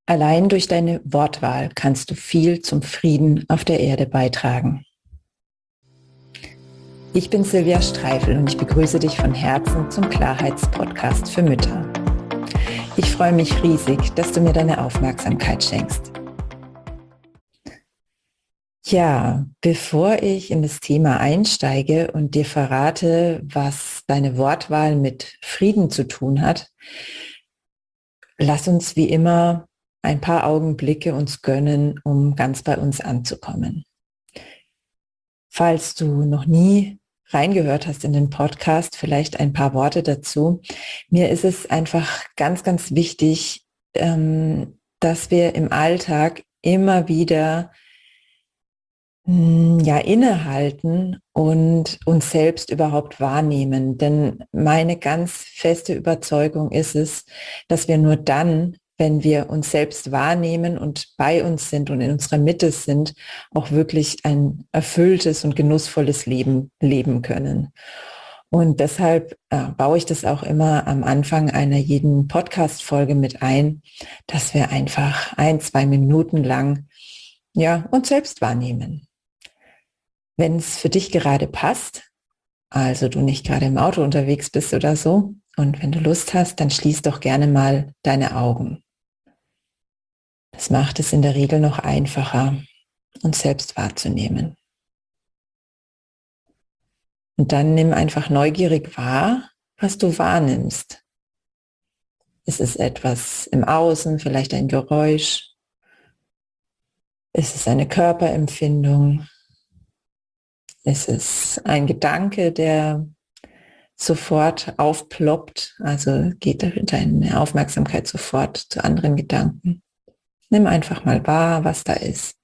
Allein durch deine Wortwahl kannst du viel zum Frieden auf der Erde beitragen. Ich bin Silvia Streifel und ich begrüße dich von Herzen zum Klarheitspodcast für Mütter. Ich freue mich riesig, dass du mir deine Aufmerksamkeit schenkst. Ja, bevor ich in das Thema einsteige und dir verrate, was deine Wortwahl mit Frieden zu tun hat, lass uns wie immer ein paar Augenblicke uns gönnen, um ganz bei uns anzukommen. Falls du noch nie reingehört hast in den Podcast, vielleicht ein paar Worte dazu. Mir ist es einfach ganz, ganz wichtig, dass wir im Alltag immer wieder innehalten und uns selbst überhaupt wahrnehmen. Denn meine ganz feste Überzeugung ist es, dass wir nur dann, wenn wir uns selbst wahrnehmen und bei uns sind und in unserer Mitte sind, auch wirklich ein erfülltes und genussvolles Leben leben können. Und deshalb baue ich das auch immer am Anfang einer jeden Podcast-Folge mit ein, dass wir einfach 1-2 Minuten lang uns selbst wahrnehmen. Wenn es für dich gerade passt, also du nicht gerade im Auto unterwegs bist oder so, und wenn du Lust hast, dann schließ doch gerne mal deine Augen. Das macht es in der Regel noch einfacher, uns selbst wahrzunehmen. Und dann nimm einfach neugierig wahr, was du wahrnimmst. Ist es etwas im Außen, vielleicht ein Geräusch? Ist es eine Körperempfindung? Ist es ein Gedanke, der sofort aufploppt? Also geht deine Aufmerksamkeit sofort zu anderen Gedanken? Nimm einfach mal wahr, was da ist.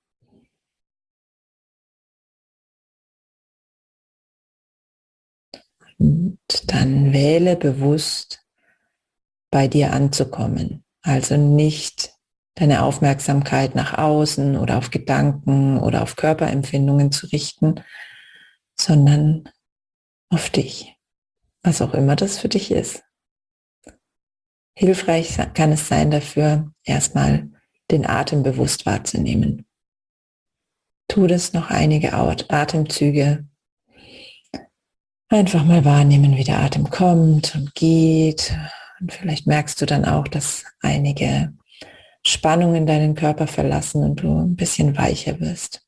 Und dann wähle bewusst, bei dir anzukommen. Also nicht deine Aufmerksamkeit nach außen oder auf Gedanken oder auf Körperempfindungen zu richten, sondern auf dich, was auch immer das für dich ist. Hilfreich kann es sein dafür, erstmal den Atem bewusst wahrzunehmen. Tu das noch einige Atemzüge. Einfach mal wahrnehmen, wie der Atem kommt und geht. Und vielleicht merkst du dann auch, dass einige Spannungen deinen Körper verlassen und du ein bisschen weicher wirst.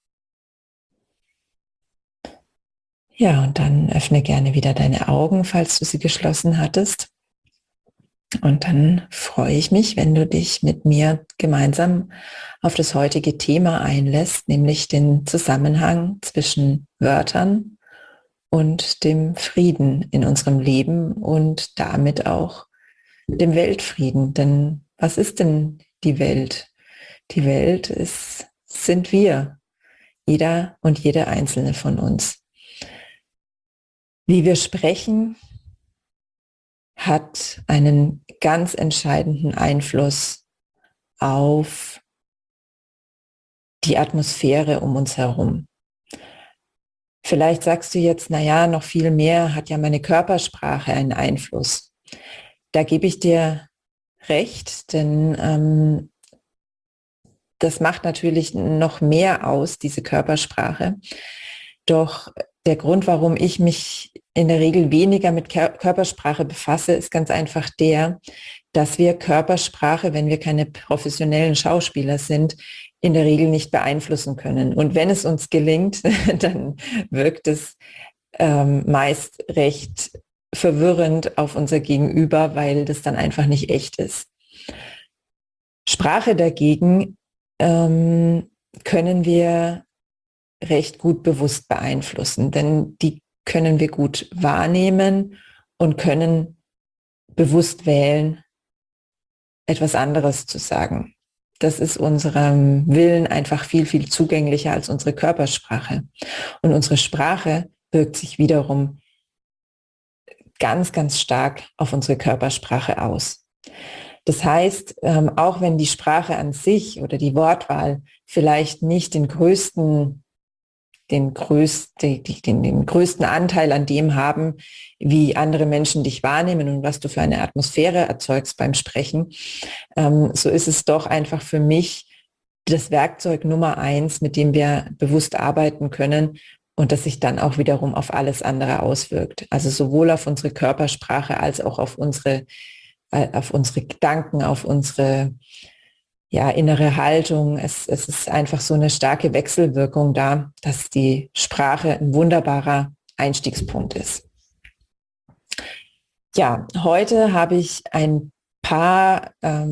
Ja, und dann öffne gerne wieder deine Augen, falls du sie geschlossen hattest. Und dann freue ich mich, wenn du dich mit mir gemeinsam auf das heutige Thema einlässt, nämlich den Zusammenhang zwischen Wörtern und dem Frieden in unserem Leben und damit auch dem Weltfrieden. Denn was ist denn die Welt? Die Welt sind wir, jeder und jede einzelne von uns. Wie wir sprechen, hat einen ganz entscheidenden Einfluss auf die Atmosphäre um uns herum. Vielleicht sagst du jetzt, noch viel mehr hat ja meine Körpersprache einen Einfluss. Da gebe ich dir recht, denn das macht natürlich noch mehr aus, diese Körpersprache. Doch der Grund, warum ich mich in der Regel weniger mit Körpersprache befasse, ist ganz einfach der, dass wir Körpersprache, wenn wir keine professionellen Schauspieler sind, in der Regel nicht beeinflussen können. Und wenn es uns gelingt, dann wirkt es meist recht verwirrend auf unser Gegenüber, weil das dann einfach nicht echt ist. Sprache dagegen können wir recht gut bewusst beeinflussen, denn die können wir gut wahrnehmen und können bewusst wählen, etwas anderes zu sagen. Das ist unserem Willen einfach viel, viel zugänglicher als unsere Körpersprache. Und unsere Sprache wirkt sich wiederum ganz, ganz stark auf unsere Körpersprache aus. Das heißt, auch wenn die Sprache an sich oder die Wortwahl vielleicht nicht den größten den größten Anteil an dem haben, wie andere Menschen dich wahrnehmen und was du für eine Atmosphäre erzeugst beim Sprechen, so ist es doch einfach für mich das Werkzeug Nummer 1, mit dem wir bewusst arbeiten können und das sich dann auch wiederum auf alles andere auswirkt. Also sowohl auf unsere Körpersprache als auch auf unsere Gedanken, auf unsere innere Haltung. Es ist einfach so eine starke Wechselwirkung da, dass die Sprache ein wunderbarer Einstiegspunkt ist. Ja, heute habe ich ein paar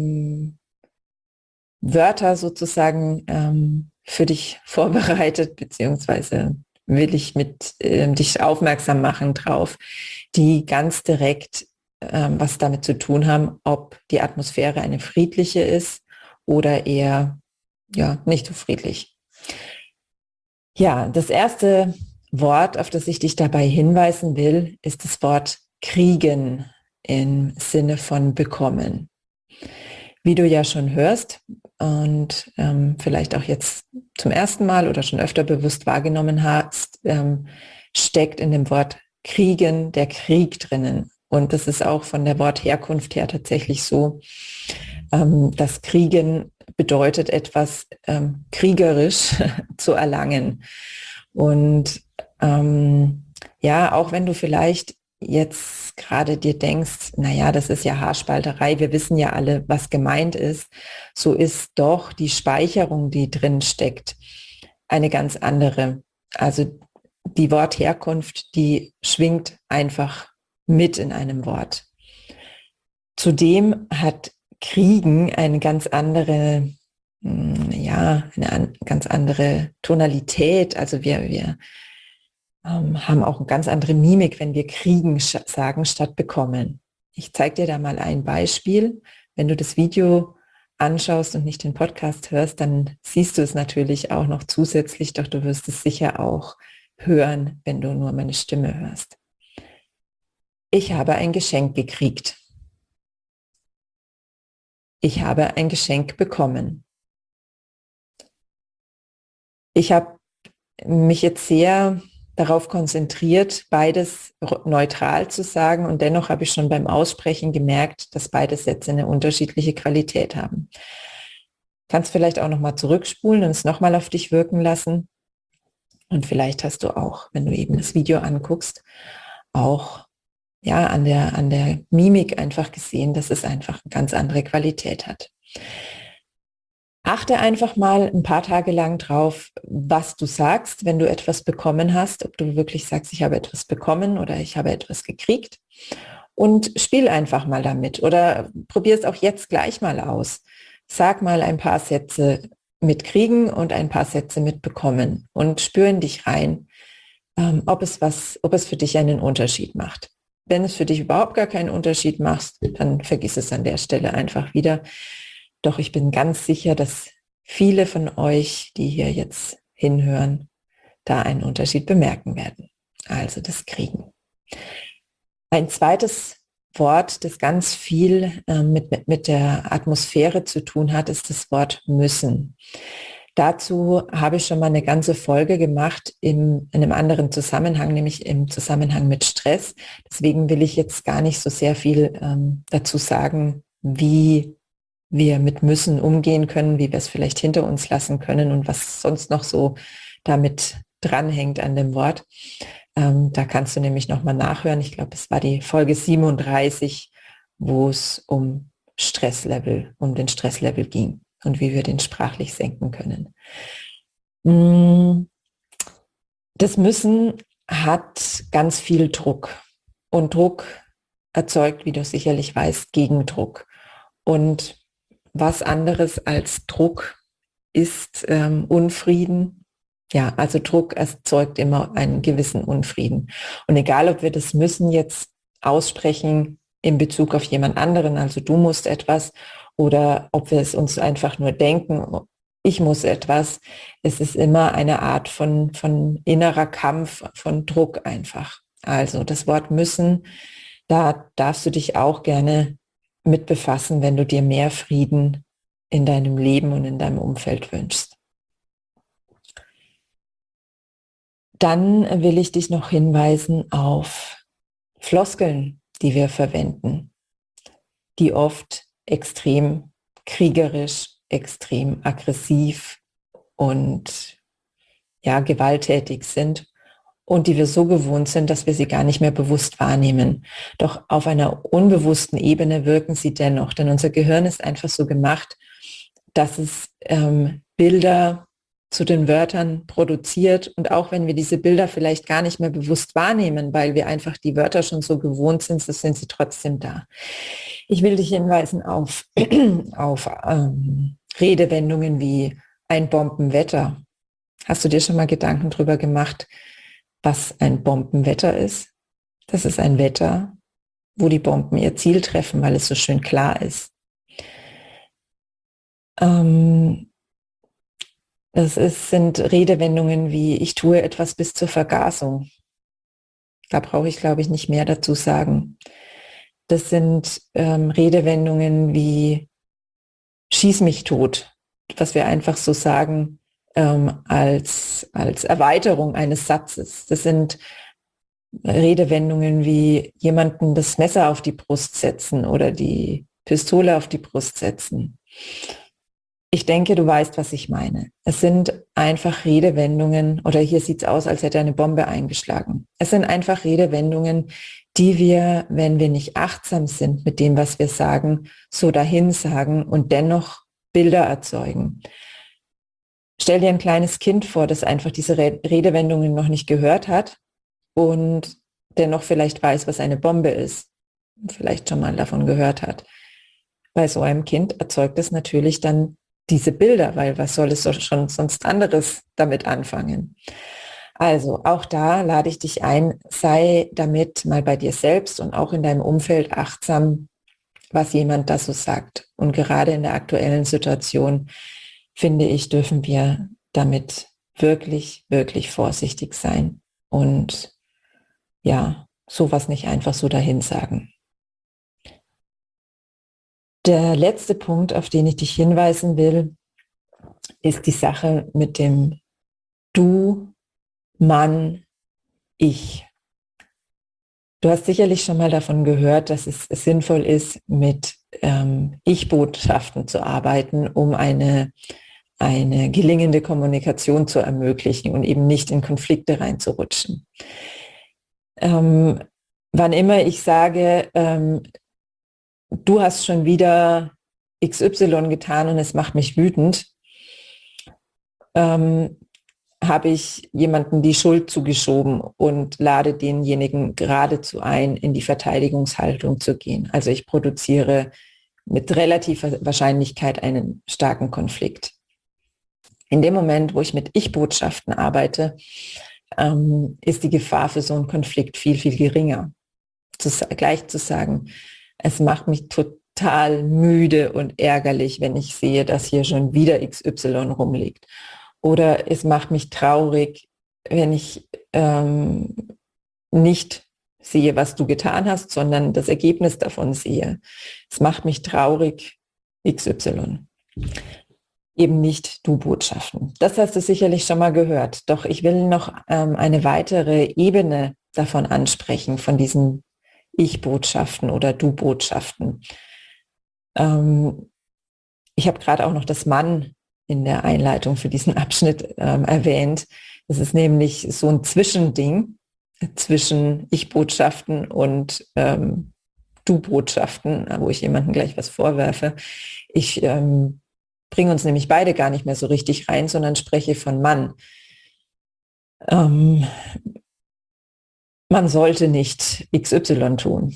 Wörter sozusagen für dich vorbereitet, beziehungsweise will ich mit dich aufmerksam machen drauf, die ganz direkt was damit zu tun haben, ob die Atmosphäre eine friedliche ist oder eher nicht so friedlich. Ja, das erste Wort, auf das ich dich dabei hinweisen will, ist das Wort kriegen im Sinne von bekommen. Wie du ja schon hörst und vielleicht auch jetzt zum ersten Mal oder schon öfter bewusst wahrgenommen hast, steckt in dem Wort kriegen der Krieg drinnen. Und das ist auch von der Wortherkunft her tatsächlich so, dass kriegen bedeutet, etwas kriegerisch zu erlangen. Und auch wenn du vielleicht jetzt gerade dir denkst, naja, das ist ja Haarspalterei, wir wissen ja alle, was gemeint ist, so ist doch die Speicherung, die drin steckt, eine ganz andere. Also die Wortherkunft, die schwingt einfach mit in einem Wort. Zudem hat Kriegen eine ganz andere, eine ganz andere Tonalität. Also wir haben auch eine ganz andere Mimik, wenn wir kriegen sagen statt bekommen. Ich zeige dir da mal ein Beispiel. Wenn du das Video anschaust und nicht den Podcast hörst, dann siehst du es natürlich auch noch zusätzlich, doch du wirst es sicher auch hören, wenn du nur meine Stimme hörst. Ich habe ein Geschenk gekriegt. Ich habe ein Geschenk bekommen. Ich habe mich jetzt sehr darauf konzentriert, beides neutral zu sagen und dennoch habe ich schon beim Aussprechen gemerkt, dass beide Sätze eine unterschiedliche Qualität haben. Kannst vielleicht auch nochmal zurückspulen und es nochmal auf dich wirken lassen und vielleicht hast du auch, wenn du eben das Video anguckst, auch an der Mimik einfach gesehen, dass es einfach eine ganz andere Qualität hat. Achte einfach mal ein paar Tage lang drauf, was du sagst, wenn du etwas bekommen hast, ob du wirklich sagst, ich habe etwas bekommen oder ich habe etwas gekriegt und spiel einfach mal damit oder probier es auch jetzt gleich mal aus. Sag mal ein paar Sätze mit kriegen und ein paar Sätze mit bekommen und spür in dich rein, ob es für dich einen Unterschied macht. Wenn es für dich überhaupt gar keinen Unterschied macht, dann vergiss es an der Stelle einfach wieder. Doch ich bin ganz sicher, dass viele von euch, die hier jetzt hinhören, da einen Unterschied bemerken werden. Also das Kriegen. Ein zweites Wort, das ganz viel mit der Atmosphäre zu tun hat, ist das Wort müssen. Dazu habe ich schon mal eine ganze Folge gemacht in einem anderen Zusammenhang, nämlich im Zusammenhang mit Stress. Deswegen will ich jetzt gar nicht so sehr viel dazu sagen, wie wir mit müssen umgehen können, wie wir es vielleicht hinter uns lassen können und was sonst noch so damit dranhängt an dem Wort. Da kannst du nämlich nochmal nachhören. Ich glaube, es war die Folge 37, wo es um den Stresslevel ging und wie wir den sprachlich senken können. Das Müssen hat ganz viel Druck und Druck erzeugt, wie du sicherlich weißt, Gegendruck. Und was anderes als Druck ist Unfrieden. Ja, also Druck erzeugt immer einen gewissen Unfrieden. Und egal, ob wir das Müssen jetzt aussprechen in Bezug auf jemand anderen, also du musst etwas, oder ob wir es uns einfach nur denken, ich muss etwas, es ist immer eine Art von innerer Kampf, von Druck einfach. Also das Wort müssen, da darfst du dich auch gerne mit befassen, wenn du dir mehr Frieden in deinem Leben und in deinem Umfeld wünschst. Dann will ich dich noch hinweisen auf Floskeln, die wir verwenden, die oft extrem kriegerisch, extrem aggressiv und ja, gewalttätig sind und die wir so gewohnt sind, dass wir sie gar nicht mehr bewusst wahrnehmen. Doch auf einer unbewussten Ebene wirken sie dennoch, denn unser Gehirn ist einfach so gemacht, dass es Bilder zu den Wörtern produziert und auch wenn wir diese Bilder vielleicht gar nicht mehr bewusst wahrnehmen, weil wir einfach die Wörter schon so gewohnt sind, so sind sie trotzdem da. Ich will dich hinweisen auf, auf Redewendungen wie ein Bombenwetter. Hast du dir schon mal Gedanken darüber gemacht, was ein Bombenwetter ist? Das ist ein Wetter, wo die Bomben ihr Ziel treffen, weil es so schön klar ist. Sind Redewendungen wie ich tue etwas bis zur Vergasung. Da brauche ich, glaube ich, nicht mehr dazu sagen. Das sind Redewendungen wie schieß mich tot, was wir einfach so sagen als Erweiterung eines Satzes. Das sind Redewendungen wie jemanden das Messer auf die Brust setzen oder die Pistole auf die Brust setzen. Ich denke, du weißt, was ich meine. Es sind einfach Redewendungen, oder hier sieht es aus, als hätte eine Bombe eingeschlagen. Es sind einfach Redewendungen, die wir, wenn wir nicht achtsam sind mit dem, was wir sagen, so dahin sagen und dennoch Bilder erzeugen. Stell dir ein kleines Kind vor, das einfach diese Redewendungen noch nicht gehört hat und dennoch vielleicht weiß, was eine Bombe ist, vielleicht schon mal davon gehört hat. Bei so einem Kind erzeugt es natürlich dann diese Bilder, weil was soll es schon sonst anderes damit anfangen? Also auch da lade ich dich ein, sei damit mal bei dir selbst und auch in deinem Umfeld achtsam, was jemand da so sagt. Und gerade in der aktuellen Situation, finde ich, dürfen wir damit wirklich, wirklich vorsichtig sein und ja, sowas nicht einfach so dahin sagen. Der letzte Punkt, auf den ich dich hinweisen will, ist die Sache mit dem Du, Mann, Ich. Du hast sicherlich schon mal davon gehört, dass es sinnvoll ist, mit Ich-Botschaften zu arbeiten, um eine gelingende Kommunikation zu ermöglichen und eben nicht in Konflikte reinzurutschen. Wann immer ich sage, du hast schon wieder XY getan und es macht mich wütend, habe ich jemanden die Schuld zugeschoben und lade denjenigen geradezu ein, in die Verteidigungshaltung zu gehen. Also ich produziere mit relativer Wahrscheinlichkeit einen starken Konflikt. In dem Moment, wo ich mit Ich-Botschaften arbeite, ist die Gefahr für so einen Konflikt viel, viel geringer. Gleich zu sagen, es macht mich total müde und ärgerlich, wenn ich sehe, dass hier schon wieder XY rumliegt. Oder es macht mich traurig, wenn ich nicht sehe, was du getan hast, sondern das Ergebnis davon sehe. Es macht mich traurig, XY. Eben nicht Du-Botschaften. Das hast du sicherlich schon mal gehört. Doch ich will noch eine weitere Ebene davon ansprechen, von diesen Ich-Botschaften oder Du-Botschaften. Ich habe gerade auch noch das Mann in der Einleitung für diesen Abschnitt erwähnt. Das ist nämlich so ein Zwischending zwischen Ich-Botschaften und Du-Botschaften, wo ich jemandem gleich was vorwerfe. Ich bringe uns nämlich beide gar nicht mehr so richtig rein, sondern spreche von Mann. Man sollte nicht XY tun.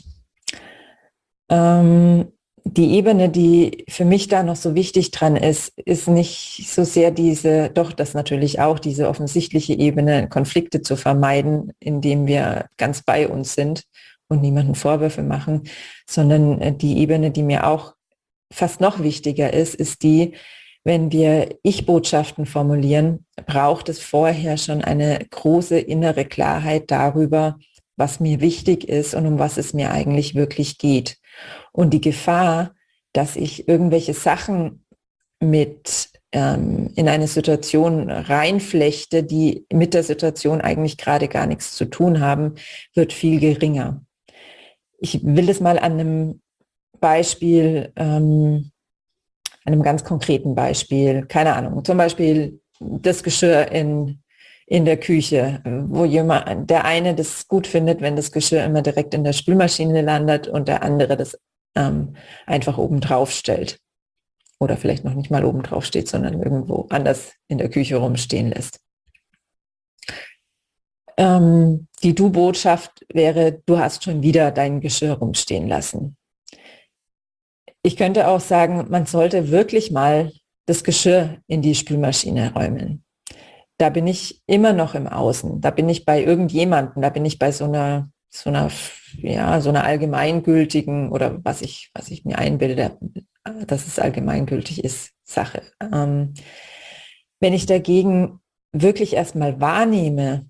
Die Ebene, die für mich da noch so wichtig dran ist nicht so sehr das natürlich auch, diese offensichtliche Ebene, Konflikte zu vermeiden, indem wir ganz bei uns sind und niemanden Vorwürfe machen, sondern die Ebene, die mir auch fast noch wichtiger ist die, wenn wir Ich-Botschaften formulieren, braucht es vorher schon eine große innere Klarheit darüber, was mir wichtig ist und um was es mir eigentlich wirklich geht. Und die Gefahr, dass ich irgendwelche Sachen mit in eine Situation reinflechte, die mit der Situation eigentlich gerade gar nichts zu tun haben, wird viel geringer. Ich will das mal an einem Beispiel, einem ganz konkreten Beispiel, keine Ahnung, zum Beispiel das Geschirr in der Küche, wo der eine das gut findet, wenn das Geschirr immer direkt in der Spülmaschine landet und der andere das einfach oben drauf stellt. Oder vielleicht noch nicht mal oben drauf steht, sondern irgendwo anders in der Küche rumstehen lässt. Die Du-Botschaft wäre, du hast schon wieder dein Geschirr rumstehen lassen. Ich könnte auch sagen, man sollte wirklich mal das Geschirr in die Spülmaschine räumen. Da bin ich immer noch im Außen. Da bin ich bei irgendjemandem. Da bin ich bei so einer allgemeingültigen oder was ich mir einbilde, dass es allgemeingültig ist, Sache. Wenn ich dagegen wirklich erstmal wahrnehme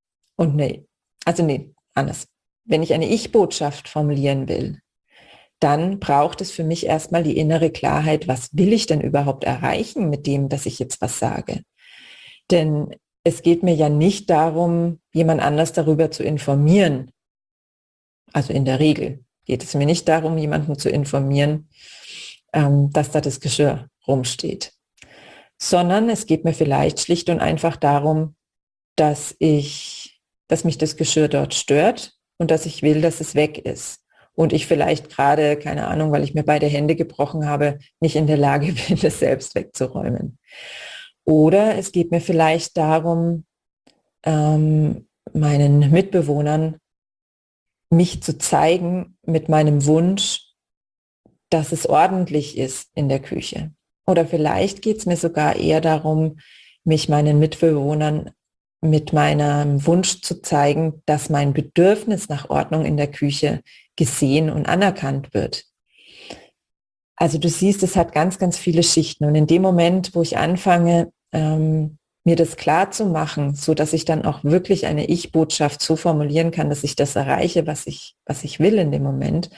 anders. Wenn ich eine Ich-Botschaft formulieren will, dann braucht es für mich erstmal die innere Klarheit, was will ich denn überhaupt erreichen mit dem, dass ich jetzt was sage? Denn es geht mir ja nicht darum, jemand anders darüber zu informieren. Also in der Regel geht es mir nicht darum, jemanden zu informieren, dass da das Geschirr rumsteht. Sondern es geht mir vielleicht schlicht und einfach darum, dass mich das Geschirr dort stört und dass ich will, dass es weg ist. Und ich vielleicht gerade, keine Ahnung, weil ich mir beide Hände gebrochen habe, nicht in der Lage bin, das selbst wegzuräumen. Oder es geht mir vielleicht darum, meinen Mitbewohnern mich zu zeigen mit meinem Wunsch, dass es ordentlich ist in der Küche. Oder vielleicht geht es mir sogar eher darum, mich meinen Mitbewohnern mit meinem Wunsch zu zeigen, dass mein Bedürfnis nach Ordnung in der Küche gesehen und anerkannt wird. Also du siehst, es hat ganz, ganz viele Schichten. Und in dem Moment, wo ich anfange, mir das klar zu machen, so dass ich dann auch wirklich eine Ich-Botschaft so formulieren kann, dass ich das erreiche, was ich will in dem Moment,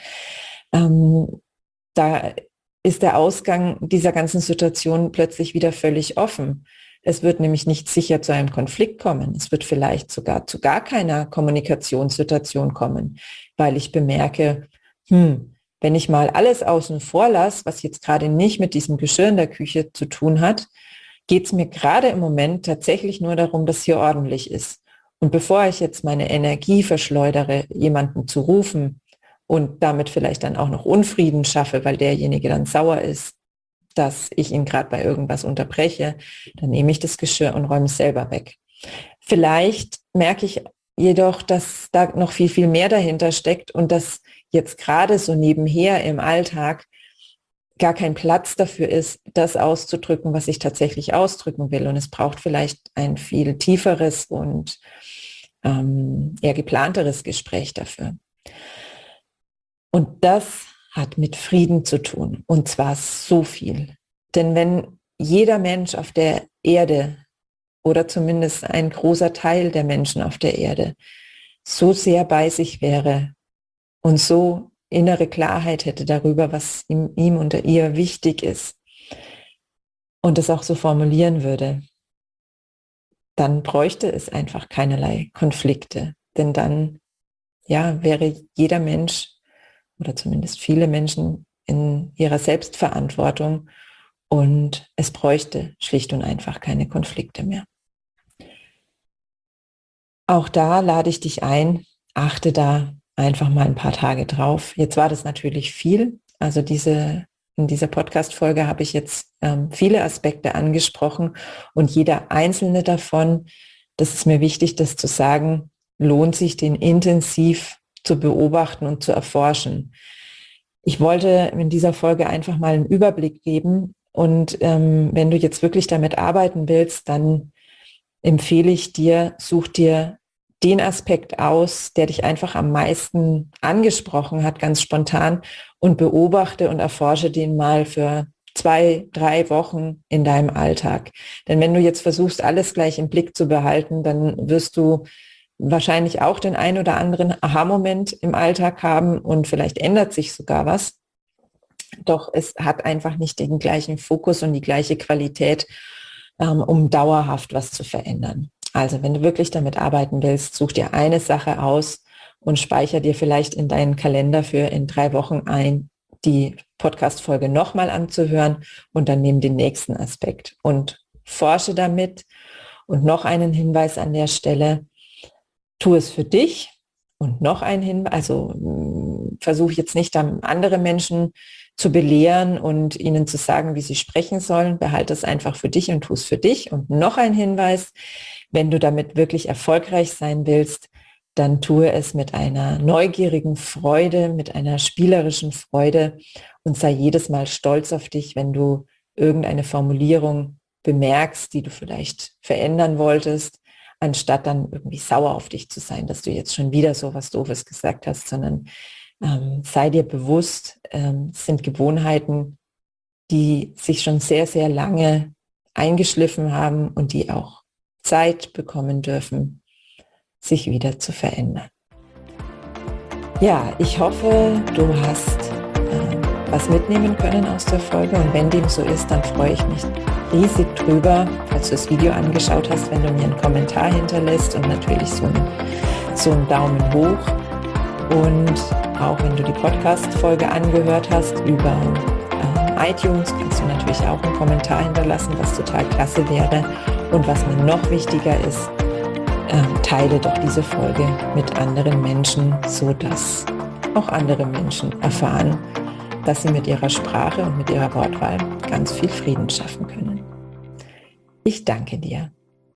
da ist der Ausgang dieser ganzen Situation plötzlich wieder völlig offen. Es wird nämlich nicht sicher zu einem Konflikt kommen. Es wird vielleicht sogar zu gar keiner Kommunikationssituation kommen, weil ich bemerke, wenn ich mal alles außen vor lasse, was jetzt gerade nicht mit diesem Geschirr in der Küche zu tun hat, geht es mir gerade im Moment tatsächlich nur darum, dass hier ordentlich ist. Und bevor ich jetzt meine Energie verschleudere, jemanden zu rufen und damit vielleicht dann auch noch Unfrieden schaffe, weil derjenige dann sauer ist, dass ich ihn gerade bei irgendwas unterbreche, dann nehme ich das Geschirr und räume es selber weg. Vielleicht merke ich jedoch, dass da noch viel, viel mehr dahinter steckt und dass jetzt gerade so nebenher im Alltag gar kein Platz dafür ist, das auszudrücken, was ich tatsächlich ausdrücken will. Und es braucht vielleicht ein viel tieferes und eher geplanteres Gespräch dafür. Und das hat mit Frieden zu tun. Und zwar so viel. Denn wenn jeder Mensch auf der Erde oder zumindest ein großer Teil der Menschen auf der Erde so sehr bei sich wäre und so innere Klarheit hätte darüber, was ihm und ihr wichtig ist und es auch so formulieren würde, dann bräuchte es einfach keinerlei Konflikte. Denn dann wäre jeder Mensch oder zumindest viele Menschen in ihrer Selbstverantwortung und es bräuchte schlicht und einfach keine Konflikte mehr. Auch da lade ich dich ein, achte da einfach mal ein paar Tage drauf. Jetzt war das natürlich viel. Also in dieser Podcast-Folge habe ich jetzt viele Aspekte angesprochen und jeder einzelne davon, das ist mir wichtig, das zu sagen, lohnt sich, den intensiv zu beobachten und zu erforschen. Ich wollte in dieser Folge einfach mal einen Überblick geben und wenn du jetzt wirklich damit arbeiten willst, dann empfehle ich dir, such dir den Aspekt aus, der dich einfach am meisten angesprochen hat, ganz spontan, und beobachte und erforsche den mal für 2, 3 Wochen in deinem Alltag. Denn wenn du jetzt versuchst, alles gleich im Blick zu behalten, dann wirst du wahrscheinlich auch den ein oder anderen Aha-Moment im Alltag haben und vielleicht ändert sich sogar was. Doch es hat einfach nicht den gleichen Fokus und die gleiche Qualität, um dauerhaft was zu verändern. Also wenn du wirklich damit arbeiten willst, such dir eine Sache aus und speicher dir vielleicht in deinen Kalender für in 3 Wochen ein, die Podcast-Folge nochmal anzuhören und dann nimm den nächsten Aspekt und forsche damit. Und noch einen Hinweis an der Stelle, tu es für dich. Und noch ein Hinweis, also versuche jetzt nicht dann andere Menschen zu belehren und ihnen zu sagen, wie sie sprechen sollen. Behalte es einfach für dich und tu es für dich. Und noch ein Hinweis, wenn du damit wirklich erfolgreich sein willst, dann tue es mit einer neugierigen Freude, mit einer spielerischen Freude und sei jedes Mal stolz auf dich, wenn du irgendeine Formulierung bemerkst, die du vielleicht verändern wolltest, anstatt dann irgendwie sauer auf dich zu sein, dass du jetzt schon wieder so was Doofes gesagt hast, sondern sei dir bewusst, es sind Gewohnheiten, die sich schon sehr, sehr lange eingeschliffen haben und die auch Zeit bekommen dürfen, sich wieder zu verändern. Ja, ich hoffe, du hast was mitnehmen können aus der Folge und wenn dem so ist, dann freue ich mich riesig drüber, falls du das Video angeschaut hast, wenn du mir einen Kommentar hinterlässt und natürlich so einen Daumen hoch. Und auch wenn du die Podcast-Folge angehört hast über iTunes, kannst du natürlich auch einen Kommentar hinterlassen, was total klasse wäre. Und was mir noch wichtiger ist, teile doch diese Folge mit anderen Menschen, sodass auch andere Menschen erfahren, dass sie mit ihrer Sprache und mit ihrer Wortwahl ganz viel Frieden schaffen können. Ich danke dir.